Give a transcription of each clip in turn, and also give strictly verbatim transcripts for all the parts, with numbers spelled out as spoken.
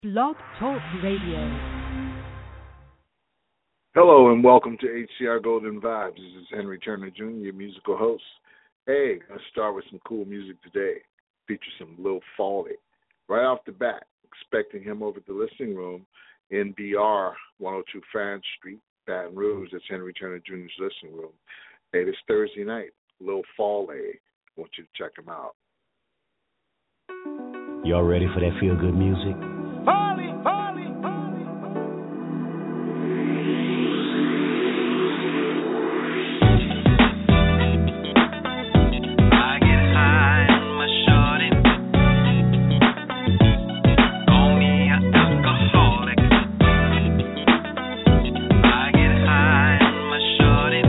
Blog Talk Radio. Hello and welcome to H C R Golden Vibes. This is Henry Turner Junior, your musical host. Hey, let's start with some cool music today. Feature some Lil Fawley. Right off the bat, expecting him over at the listening room in B R, one oh two Farron Street, Baton Rouge. That's Henry Turner Junior's listening room. Hey, this Thursday night, Lil Fawley. I want you to check him out. Y'all ready for that feel-good music? Fawley, Fawley, Fawley. I get high on my shorty. Call me an alcoholic. I get high on my shorty.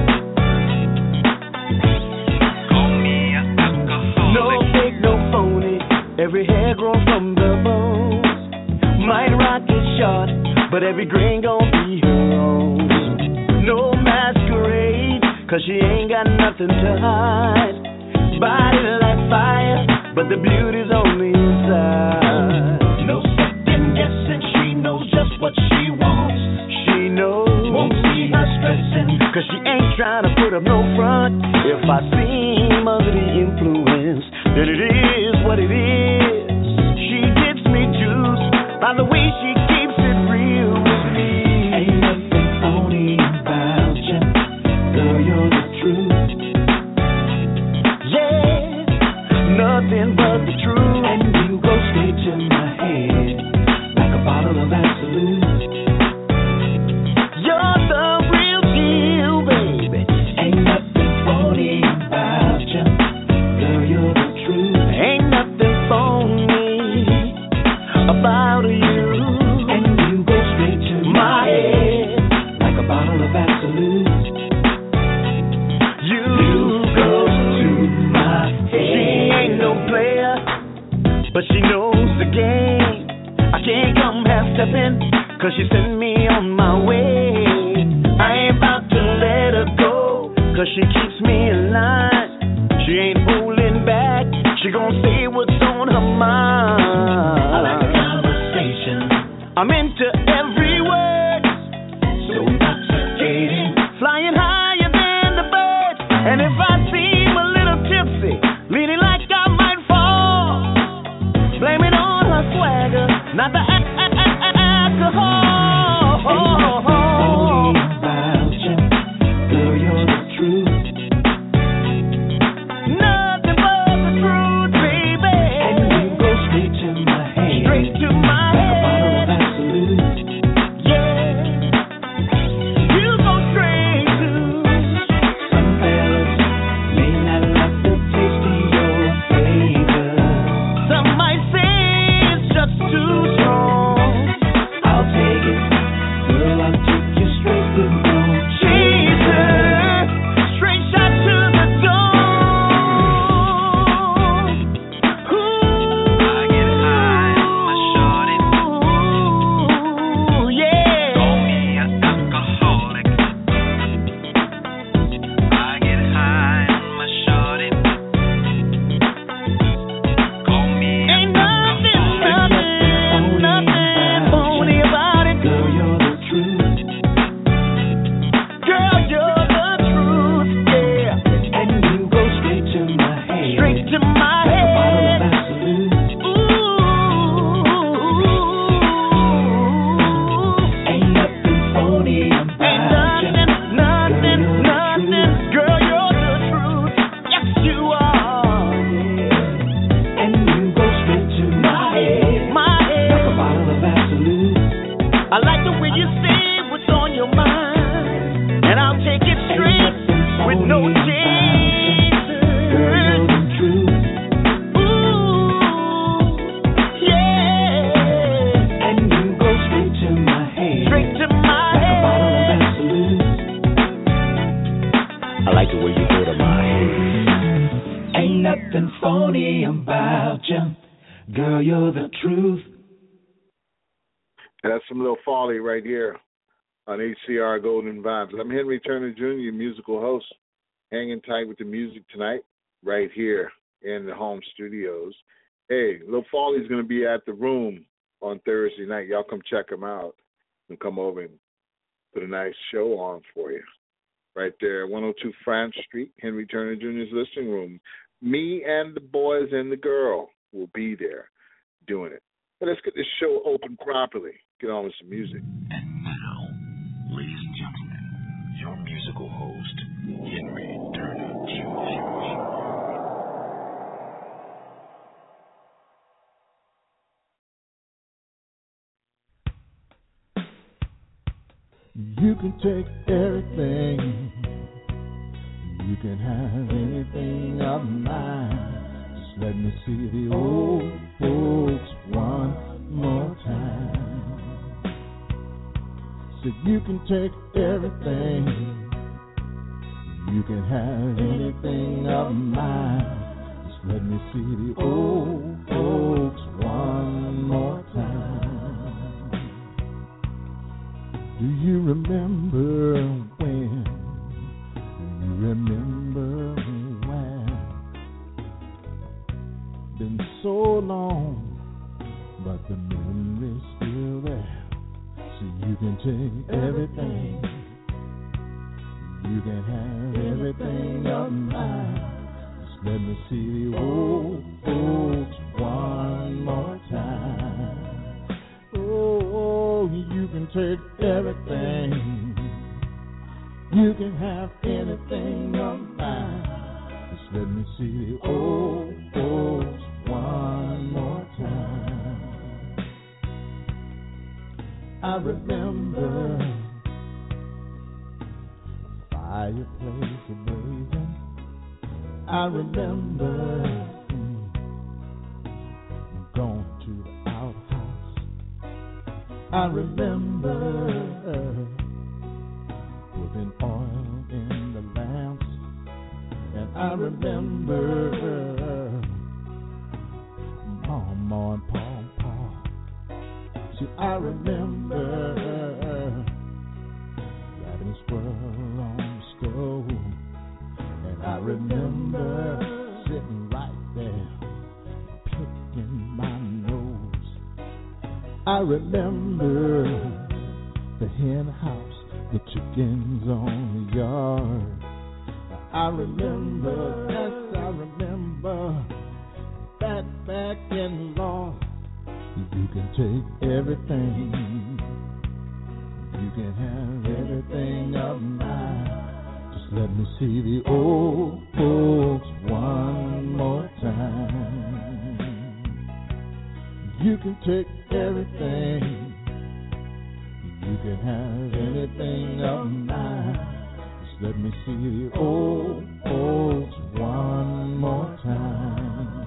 Call me an alcoholic. No fake, no phony. Every hair grown from the bones. Might rock it short, but every grain gon' be her own. No masquerade, cause she ain't got nothing to hide. Body like fire, but the beauty's on the inside. No second guessing, she knows just what she wants. She knows, won't see her stressing, cause she ain't trying to put up no front. If I seem under the influence, then it is what it is. She gives me juice by the way she keeps it real with me. Ain't nothing phony about you, girl, you're the truth. Yeah, nothing but the truth. And you go straight to my head, like a bottle of Absolute. You're the real deal, baby. Ain't nothing phony about you, girl, you're the truth. Ain't nothing phony about you. And you go straight to my head, like a bottle of Absolute. You go to my head. She ain't no player, but she knows the game. I can't come half stepping, cause she sent me on my way. I ain't about to let her go, cause she keeps me in line. She ain't holding back, she gon' say what's on her mind. I like a conversation, I'm into every word, so intoxicating, flying higher than the birds. And if I seem a little tipsy, leaning like I might fall, blame it on her swagger, not the a- a- a- a- alcohol. About you, girl, you're the truth. Nothing but the truth, baby. And you go straight to my head, straight to my head, like a bottle of Absolute. Yeah, you go straight to. Some fellas may not like the taste of your flavor. Some might say it's just too strong. I'll take it, girl, I'll take you straight to no chaser. Straight shot to the dome. Ooh, I get high on my shorty. ooh, yeah. Call me an alcoholic. I get high on my shorty. Call me an Ain't nothing, alcoholic. nothing, nothing phony about it. Girl, you're the truth. Girl, you're the truth, yeah. And you go straight to my head, straight to my head, like a bottle of Absolute. Ooh, ain't nothing phony about you. Ain't nothing, nothing, nothing. Girl, you're the truth. Yes, you are. Yeah. And you go straight to my head, my head, like a bottle of Absolute. I like the way you say what's on your mind, and I'll take it straight with no chaser. Girl, you're the truth. Ooh, yeah. And you go straight to my head, straight to my like head, a bottle of Absolute. I like the way you go to my head. Ain't nothing phony about you, girl, you're the truth. And that's some Lil Fawley right here on H C R Golden Vibes. I'm Henry Turner Junior, your musical host, hanging tight with the music tonight right here in the home studios. Hey, Lil Fawley's going to be at the Room on Thursday night. Y'all come check them out and come over and put a nice show on for you. Right there, one oh two France Street, Henry Turner Junior's listening room. Me and the boys and the girl will be there doing it. But let's get this show open properly. Get on with some music. And now, ladies and gentlemen, your musical host, Henry Turner Junior You can take everything, you can have anything of mine. Just let me see the old folks one more time. So you can take everything, you can have anything of mine. Just let me see the old folks one more time. Do you remember when? Do you remember when? Been so long, but the memory's still there. So you can take everything, you can have everything of mine. Just let me see the old folks one more time. Oh, you can take everything, you can have anything of mine. Just let me see the old folks one more time. I remember a fireplace blazing. I remember mm, going to the outhouse. I remember putting oil in the lamps, and I remember Mama and Papa. See, I remember having a squirrel on the stove, and I remember sitting right there picking my nose. I remember the hen house, the chickens on the yard. I remember, yes, I remember that back in law. You can take everything, you can have everything of mine. Just let me see the old folks one more time. You can take everything, you can have anything of mine. Just let me see the old folks one more time.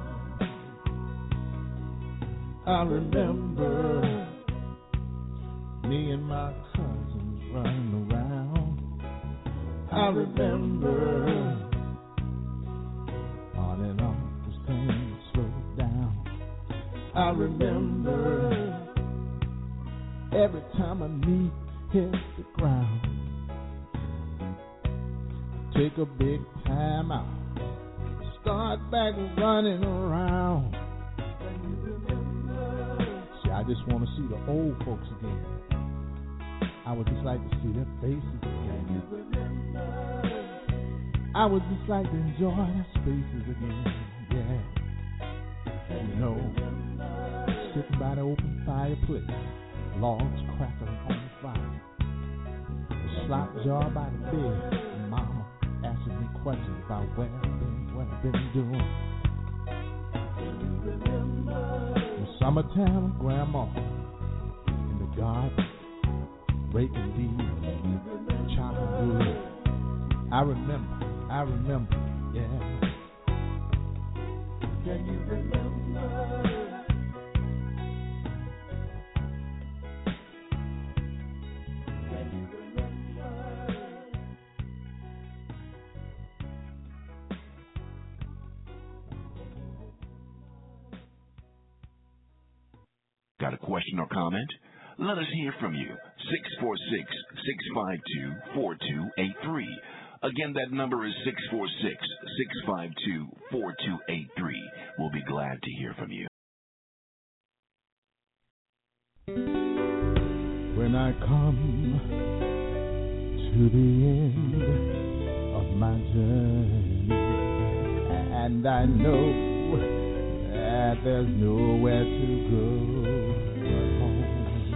I remember me and my cousins running around. I remember on and off the things slowed down. I remember every time a knee hits the ground, take a big time out, start back running around. See, I just want to see the old folks again. I would just like to see their faces again. I would just like to enjoy their spaces again. Yeah. You know, sitting by the open fireplace, logs crackling on the fire, the slop jar by the bed, and Mama asking me questions about where I've been, what I've been doing. The summertime with Grandma in the garden, raking leaves, chopping wood. I remember, I remember, yeah. Can you remember? Got a question or comment? Let us hear from you. six four six, six five two, four two eight three. Again, that number is six four six, six five two, four two eight three. We'll be glad to hear from you. And I come to the end of my journey, and I know that there's nowhere to go but home.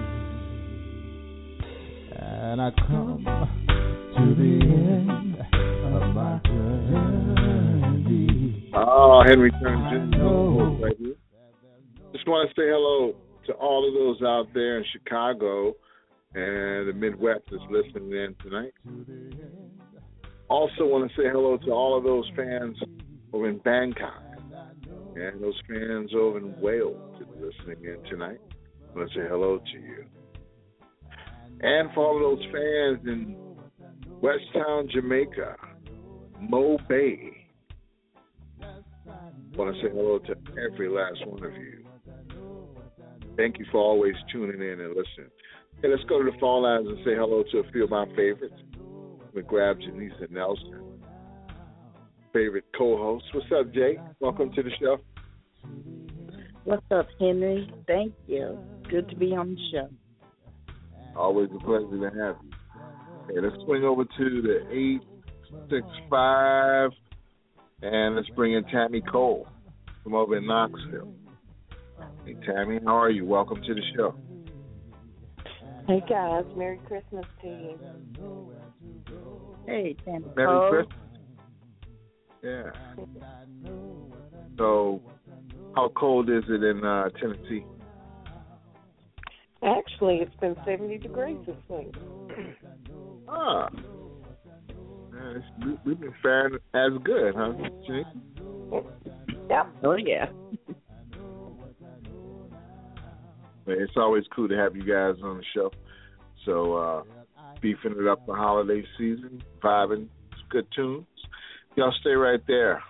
And I come to the end of my journey. Oh, Henry Turner Junior right here. Just want to say hello to all of those out there in Chicago and the Midwest that's listening in tonight. Also want to say hello to all of those fans over in Bangkok and those fans over in Wales that are listening in tonight. I want to say hello to you. And for all of those fans in Westtown, Jamaica, Mo Bay, I want to say hello to every last one of you. Thank you for always tuning in and listening. Hey, let's go to the phone lines and say hello to a few of my favorites. I'm going to grab Janisa Nelson, favorite co-host. What's up, Jay? Welcome to the show. What's up, Henry? Thank you. Good to be on the show. Always a pleasure to have you. Hey, let's swing over to the eight six five, and let's bring in Tammy Cole from over in Knoxville. Hey, Tammy, how are you? Welcome to the show. Hey, guys. Merry Christmas to you. Hey, Tammy Merry Cole. Christmas. Yeah. So, how cold is it in uh, Tennessee? Actually, it's been seventy degrees this week. Ah. Yeah, it's, we, we've been faring as good, huh? Yep. Oh, yeah. It's always cool to have you guys on the show. So, uh, beefing it up the holiday season, vibing, good tunes. Y'all stay right there.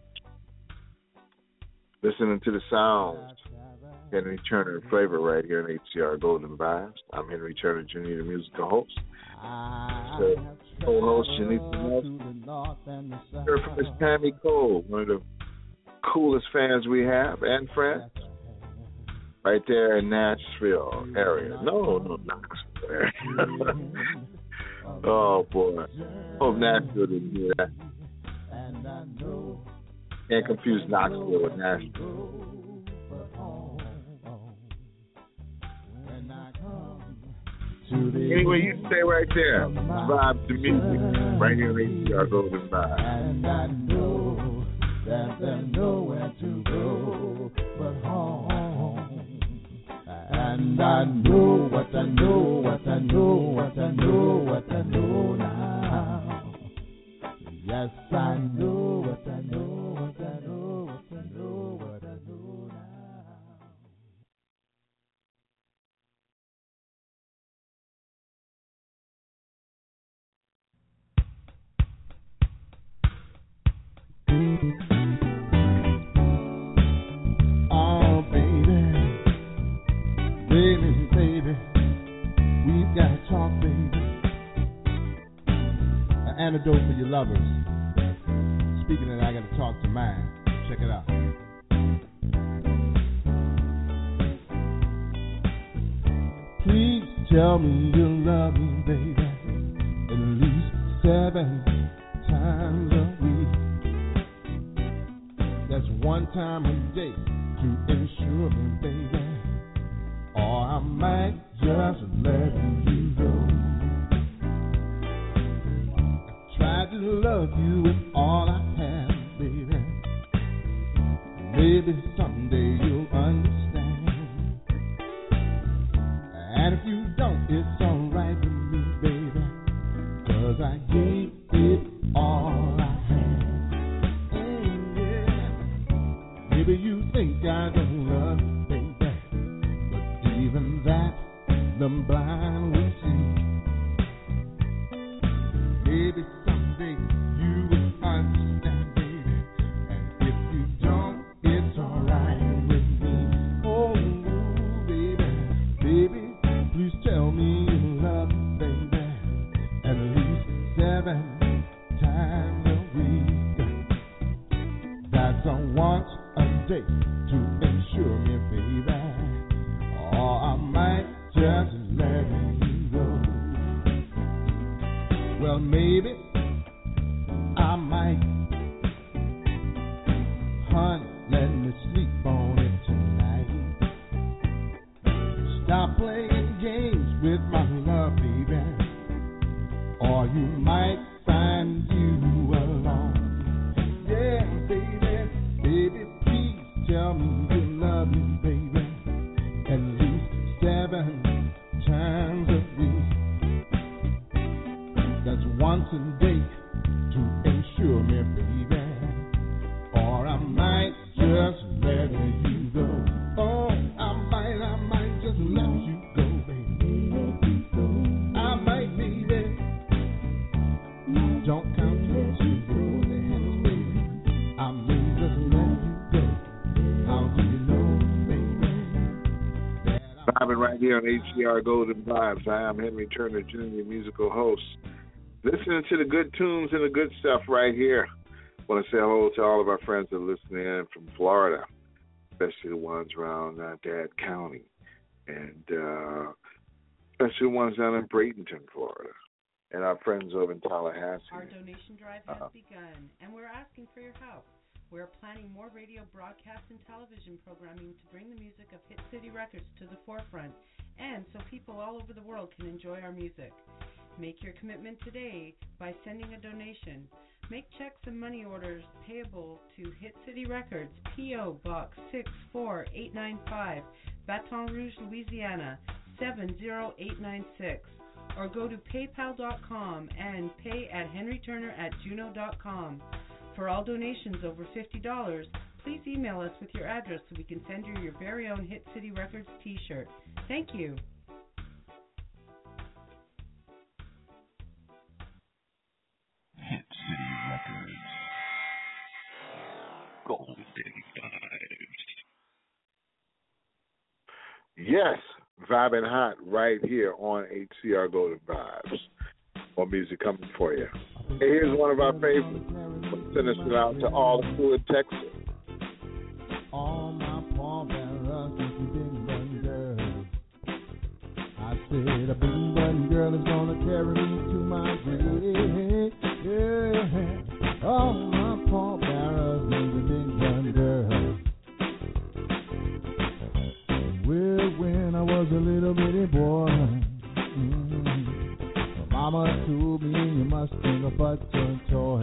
Listening to the sounds. Henry Turner and Flavor right here in H C R Golden Vibes. I'm Henry Turner Junior, the musical host. So, co-host Janisa Nelson. Heard from Miss Tammy Cole, one of the coolest fans we have and friends. Right there in Nashville area. No, no, Knoxville area. Oh, boy. Hope Nashville didn't hear that. Can't confuse Knoxville with Nashville. Anyway, you stay right there. Vibe to music. Right here in H C R Golden Vibe. And I know that there's nowhere to go but home. And I know what I know, what I know, what I know, what I know now. Yes, I know what I know, what I know, what I know, what I know now. Oh, baby, baby, baby, we've got to talk, baby. An antidote for your lovers. Speaking of that, I got to talk to mine. Check it out. Please tell me you love me, baby, at least seven times a week. That's one time a day to ensure me, baby, or I might just let you go. I tried to love you with all I have, baby. Maybe someday you'll understand. And if you don't, it's alright with me, baby, 'cause I gave it all I had. Mm, yeah. Maybe you think I don't love you, baby, but even that, the blind will see. Maybe someday you will understand, baby, and if you don't, it's alright with me. Oh, baby, baby, please tell me you love me, baby, at least seven times a week. That's a once a day to ensure me, baby, or I might just let you Well, maybe I might. Honey, let me sleep on it tonight. Stop playing games with my love, baby, or you might find you alone. Yeah, baby, baby, please tell me you love me, baby, at least seven times a week. That's once a day to ensure me, baby, or I might just let you go. Oh, I might, I might just let you go, baby. I might, baby. Don't count your chickens, baby. I may just let you go. How do you know, baby? Vibing right here on H C R Golden Vibes. I am Henry Turner Junior, musical host. Listening to the good tunes and the good stuff right here. I want to say hello to all of our friends that are listening in from Florida, especially the ones around uh, Dade County, and uh, especially the ones down in Bradenton, Florida, and our friends over in Tallahassee. Our donation drive has uh, begun, and we're asking for your help. We're planning more radio broadcast and television programming to bring the music of Hit City Records to the forefront, and so people all over the world can enjoy our music. Make your commitment today by sending a donation. Make checks and money orders payable to Hit City Records, P O. Box six four eight nine five, Baton Rouge, Louisiana, seven zero eight nine six. Or go to paypal dot com and pay at henry turner at juno dot com. For all donations over fifty dollars, please email us with your address so we can send you your very own Hit City Records t-shirt. Thank you. Hit City Records. Golden Vibes. Yes, vibing hot right here on H C R Golden Vibes. More music coming for you. Hey, here's one of our favorites. We'll send it out to all the crew in Texas. All my pallbearers with the big button girl. I said a big button girl is gonna carry me to my grave. Yeah, all my pallbearers with the big button girl. Well, when I was a little bitty boy, mm, Mama told me you must bring a button toy.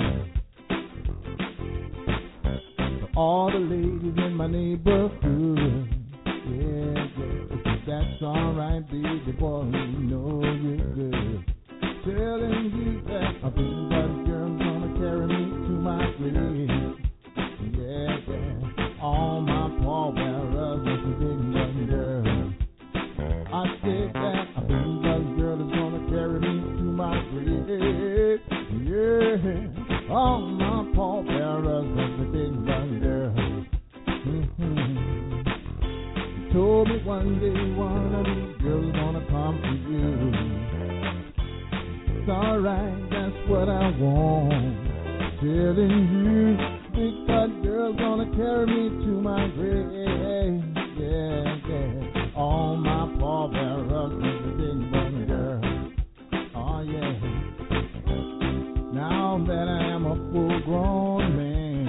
All the ladies in my neighborhood, yeah, yeah, that's alright, baby boy, you know you're good. Telling you that a big button girl's gonna carry me to my grave. Yeah, yeah, all my pallbearers with a big button girl. I said that a big button girl is gonna carry me to my grave. Yeah, all my pallbearers with a big button girl. Mm-hmm. She told me one day one of these girls is gonna come to you. It's alright, that's what I want. Telling you, big fat girl's gonna carry me to my grave. Yeah, yeah. All my pallbearers with a big button girl. Oh yeah. Now that I am a full-grown man,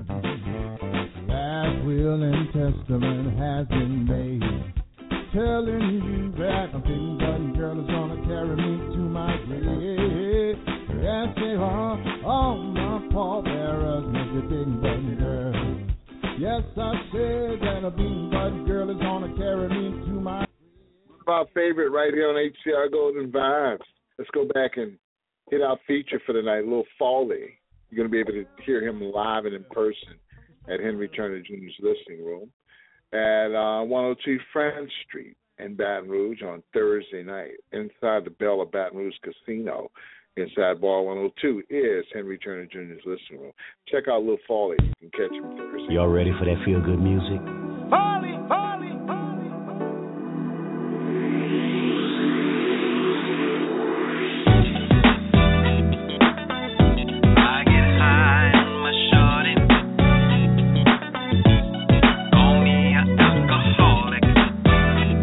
last will and testament has been made, telling you that a big button girl is gonna carry me to my grave. Yes, they are. All my pallbearers with a big button girl. Yes, I said that a big button girl is gonna carry me to my grave. Our favorite right here on H C R Golden Vibes. Let's go back and hit our feature for the night, Lil Fawley. You're going to be able to hear him live and in person at Henry Turner Junior's listening room at uh, one oh two France Street in Baton Rouge on Thursday night. Inside the Belle of Baton Rouge Casino, inside Bar one oh two, is Henry Turner Junior's listening room. Check out Lil Fawley. You can catch him Thursday. Y'all ready for that feel-good music? Fawley, Fawley, Fawley.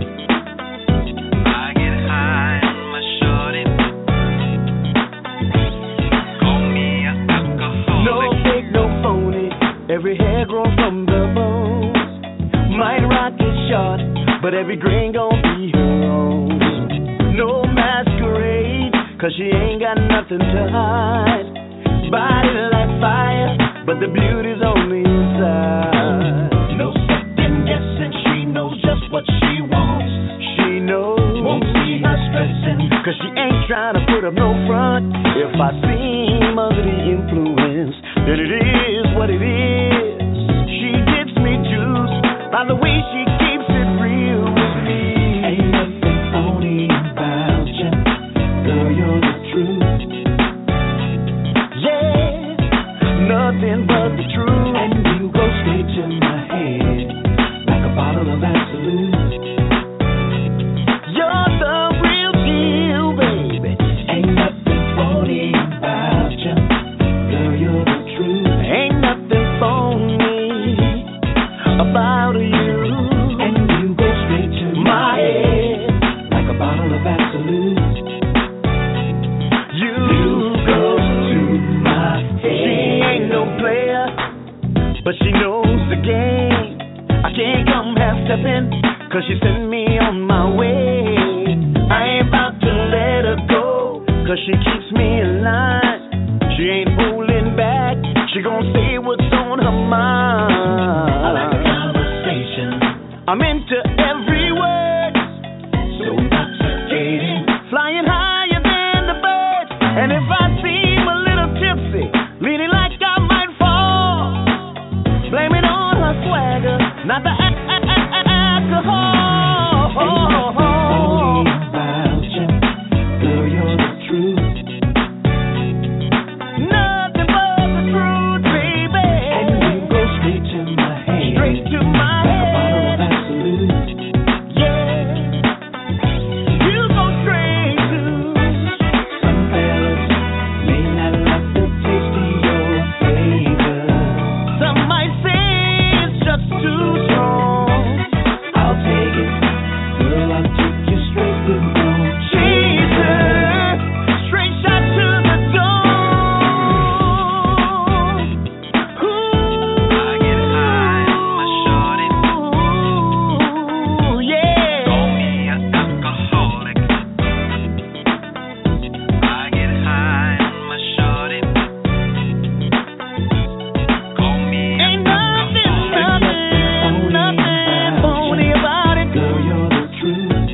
I get high on my shorty. but every grin gon' be her own. No masquerade, cause she ain't got nothing to hide. Body like fire, but the beauty's on the inside. No second guessing, she knows just what she wants. She knows, won't see her stressing, cause she ain't trying to put up no front. If I seem under the influence, then it is what it is. She gives me juice by the way she keeps it real with me. Ain't nothing phony about you, girl, you're the truth. Yeah, nothing but the truth. And you go straight to my head like a bottle of Absolute. You're the real deal, baby. Ain't nothing phony about you, girl, you're the truth. Ain't nothing phony about you. And you go straight to my head like a bottle of Absolute. You, you go to my head. She ain't no player, but she knows the game. I can't come half stepping, cause she sent me on my way. I ain't about to let her go, cause she keeps me in line. She ain't holding back, she gon' say what's on her mind. I like the conversation, I'm into every word, so intoxicating, flying higher than the birds. And if I seem a little tipsy, leaning like I might fall, blame it on her swagger, not the a- a- a- a- alcohol. About you, girl, you're the truth. Nothing but the truth, baby. And you go straight to my head, straight to my head. Like a bottle of Absolute. Yeah, you go straight to. Some fellas may not like the taste of your flavor. Some might say it's just too strong. I'll take it, girl, I'll take you straight to the bone. Chaser, straight shot to the dome. Ooh, I get high on my shorty. ooh, yeah. Call me an alcoholic. I get high on my shorty. Call me an Ain't nothing, alcoholic. nothing, nothing phony about it. Girl, you're the truth.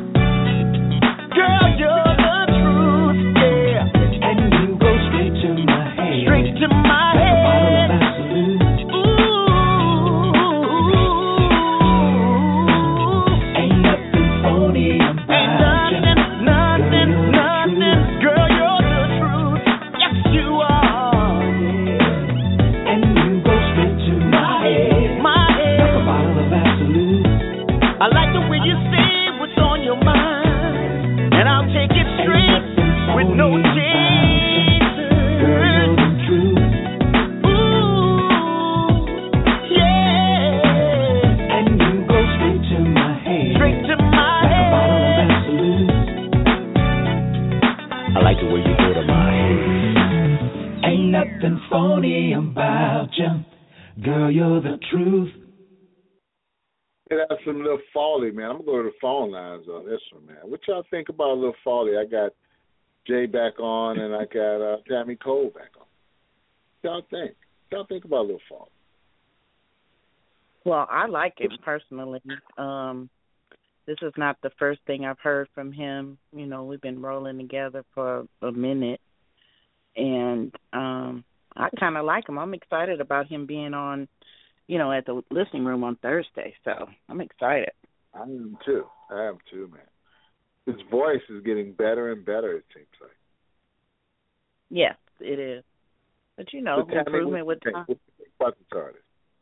Girl, you're the truth, yeah. And you go straight to my head. Straight to my Like a bottle of head. Absolute. Ooh, Ain't nothing phony ain't about you. nothing, nothing, Girl, you're the nothing. truth. Girl, you're the truth. Yes, you are. And you go straight to my head. My Like a head. bottle of Absolute. I like the way you say what's on your mind, and I'll take it straight with no Girl, chaser. you're the truth. Ooh, yeah. And you go straight to my head. Straight to my Like a bottle of head. Absolute. I like the way you go to my head. Ain't nothing phony about you. Girl, you're the truth. Hey, that's some little Foley, man. I'm gonna go to the phone lines on this one, man. What y'all think about a little Foley? I got Jay back on, and I got uh, Tammy Cole back on. What y'all think? What y'all think about a little Foley? Well, I like him personally. Um, this is not the first thing I've heard from him. You know, we've been rolling together for a minute, and um, I kind of like him. I'm excited about him being on, you know, at the listening room on Thursday. So I'm excited. I am too. I am too, man. His voice is getting better and better, it seems like. Yes, it is. But you know, So, Tammy, improvement what with do you time. think? What do you think about this artist?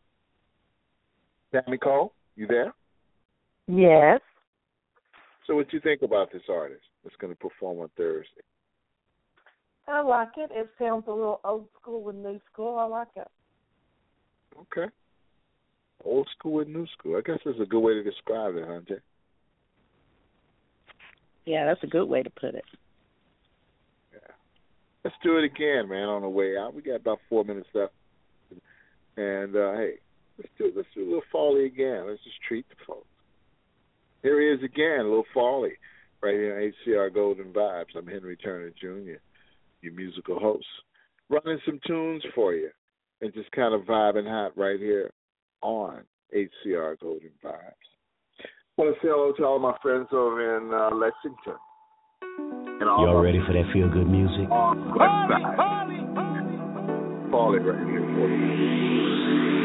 Tammy Cole, you there? Yes. So what you think about this artist that's going to perform on Thursday? I like it. It sounds a little old school with new school. I like it. Okay. Old school and new school. I guess that's a good way to describe it, huh, Jay? Yeah, that's a good way to put it. Yeah. Let's do it again, man, on the way out. We got about four minutes left. And, uh, hey, let's do let's do a little Foley again. Let's just treat the folks. Here he is again, Lil Foley, right here on H C R Golden Vibes. I'm Henry Turner Junior, your musical host, running some tunes for you and just kind of vibing hot right here on H C R Golden Vibes. I want to say hello to all my friends over in uh, Lexington. Y'all ready for that feel-good music? Foley right here for you.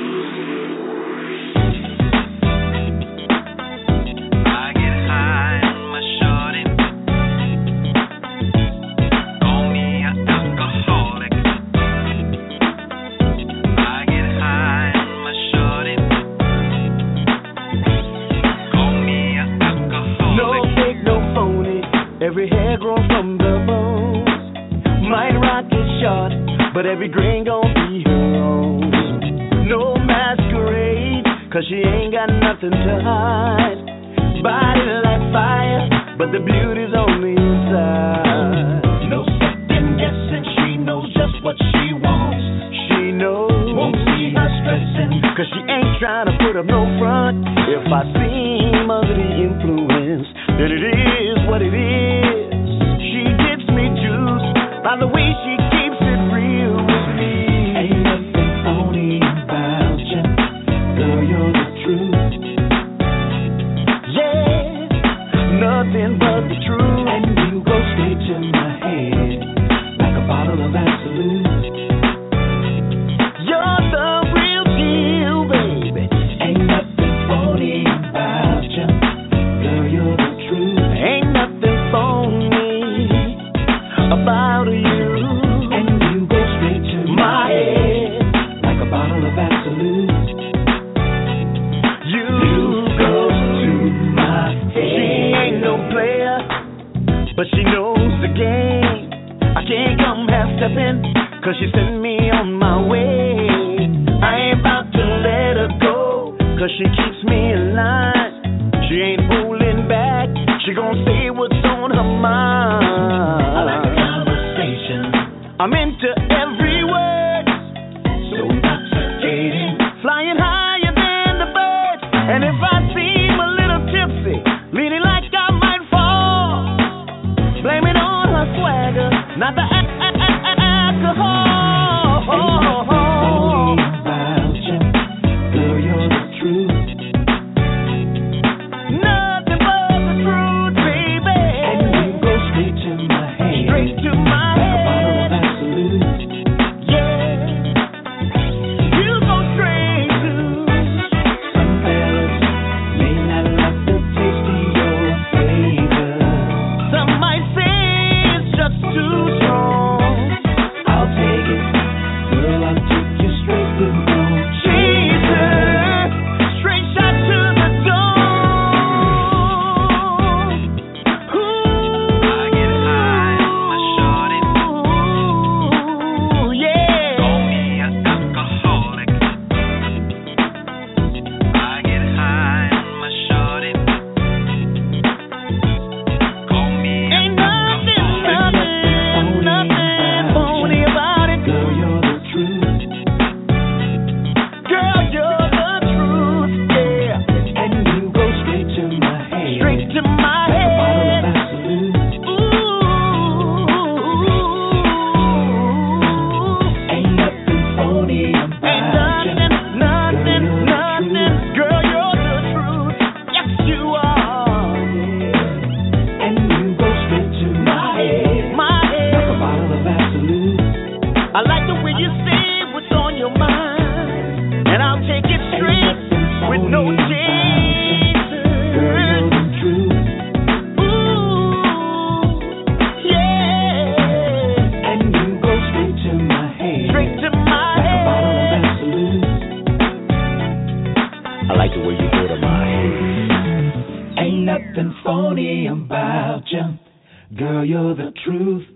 Every hair grown from the bones. Might rock it short, but every grain gon' be her own. No masquerade, cause she ain't got nothing to hide. Body like fire, but the beauty's on the inside. No second guessing, she knows just what she wants. She knows, won't see her stressing, cause she ain't trying to put up no front. If I seem under the influence, then it is what it is. She gets me juiced by the way she keeps it real with me. Ain't nothing phony about you, girl, you're the truth. Yeah, nothing but the truth. And you go straight to my head, like a bottle of Absolute. You're the real deal, baby. Ain't nothing phony about you, girl, you're the truth. Ain't nothing phony about you. And you go straight to my head, like a bottle of Absolute. You, you go to my head. She ain't no player, but she knows the game. I can't come half stepping, cause she sent me on my way. I ain't about to let her go, cause she keeps me in line. She ain't holding back, she gon' say what's on her mind. I like a conversation, I'm into every word, so intoxicating, flying higher than the birds. And if I seem a little tipsy, leaning like I might fall, blame it on her swagger, not the a- a- a- alcohol. Ain't nothing phony about you, girl, you're the truth.